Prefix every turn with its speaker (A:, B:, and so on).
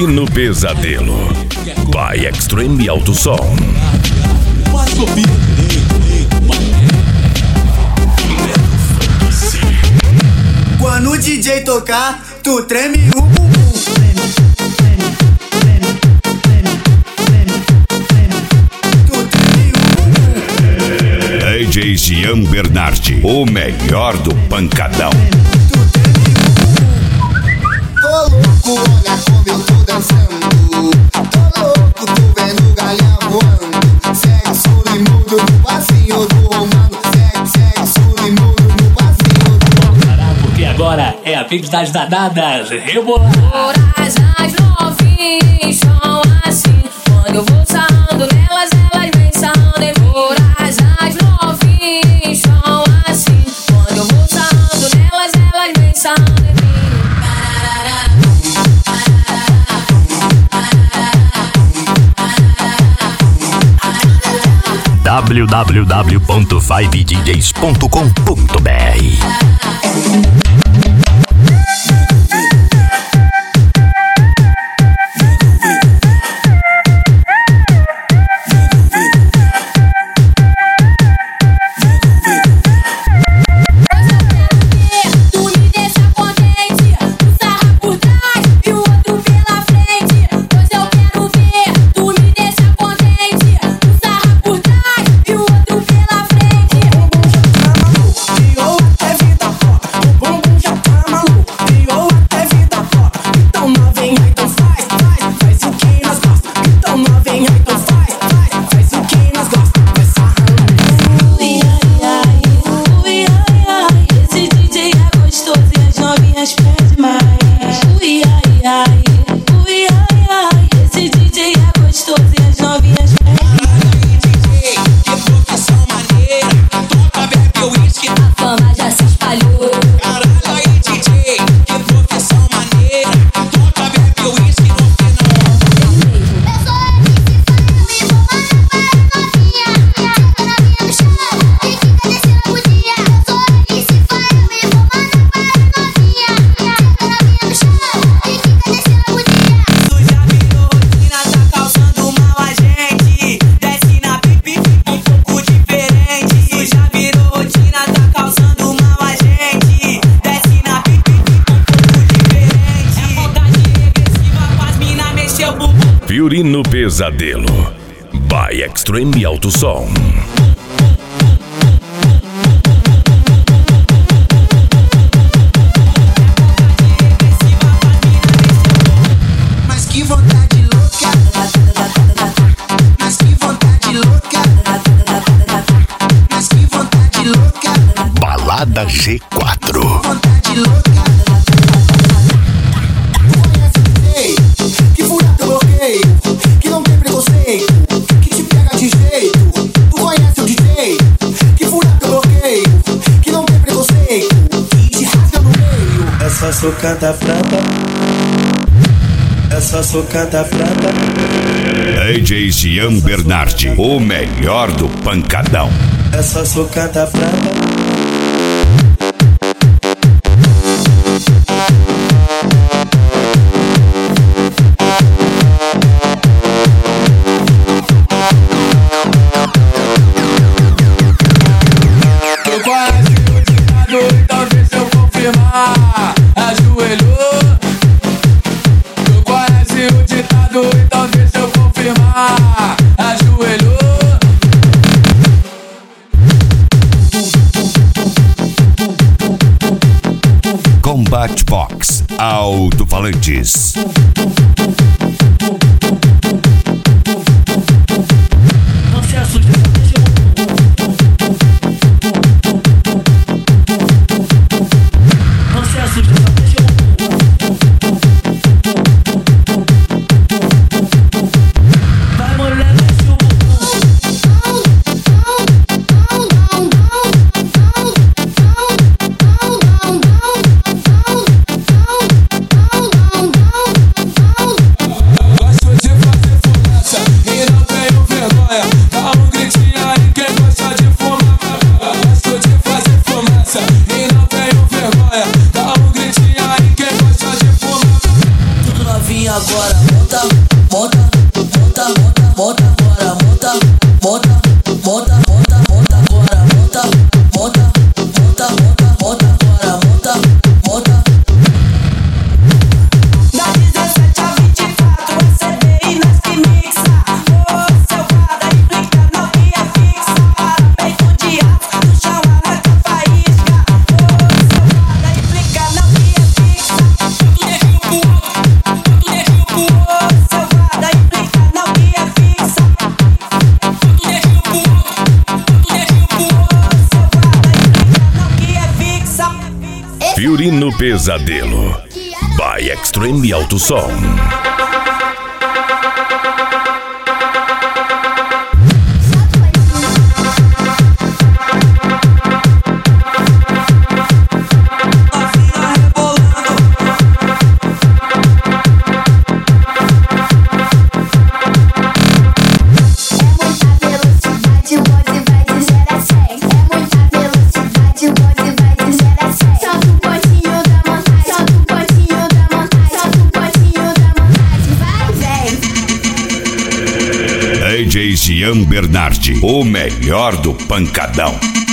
A: Violino Pesadelo by Extreme Alto Som.
B: Quando o DJ tocar, tu treme o bumbum.
A: DJ Jean Bernardi, o melhor do pancadão.
C: Tô louco, olha como eu tô dançando. Tô louco, tô vendo galha voando. Sexo limudo no passinho do romano. Sexo limudo no passinho do romano.
D: Porque agora é a vez das danadas rebolar.
E: As novinhas são assim. Quando eu vou sarrando nelas, elas vêm sarrando em mim. As novinhas são assim. Quando eu vou sarrando nelas, elas vêm sarrando em mim.
A: www.5djs.com.br Violino Pesadelo by Extreme Alto Som.
C: Mas que vontade louca. Mas que vontade louca. Mas que vontade louca.
A: Balada G4.
C: Vontade louca. Que fura teu bloqueio, que não tem preconceito, que te pega de jeito. Tu conhece o DJ, que fura teu bloqueio, que não tem preconceito, que te rasga no meio.
B: Essa socada frata. Essa socada frata.
A: DJ Jean Bernardi, o melhor do pancadão.
B: Essa socada frata.
F: Ajoelhou. Tu conhece o ditado, então deixa eu confirmar. Ajoelhou.
A: Combat Box Alto-falantes.
D: Não se assuste, não se assuste, vai mulher, desce o
F: Gosto de fazer fumaça e não tenho vergonha. Dá um gritinho aí quem gosta de fumar. Gosto de fazer fumaça e não tenho vergonha. Dá um gritinho aí quem gosta de fumar.
B: Tudo novinho agora.
A: Fiorino Pesadelo by Extreme Alto Som. DJ Jean Bernardi, o melhor do pancadão.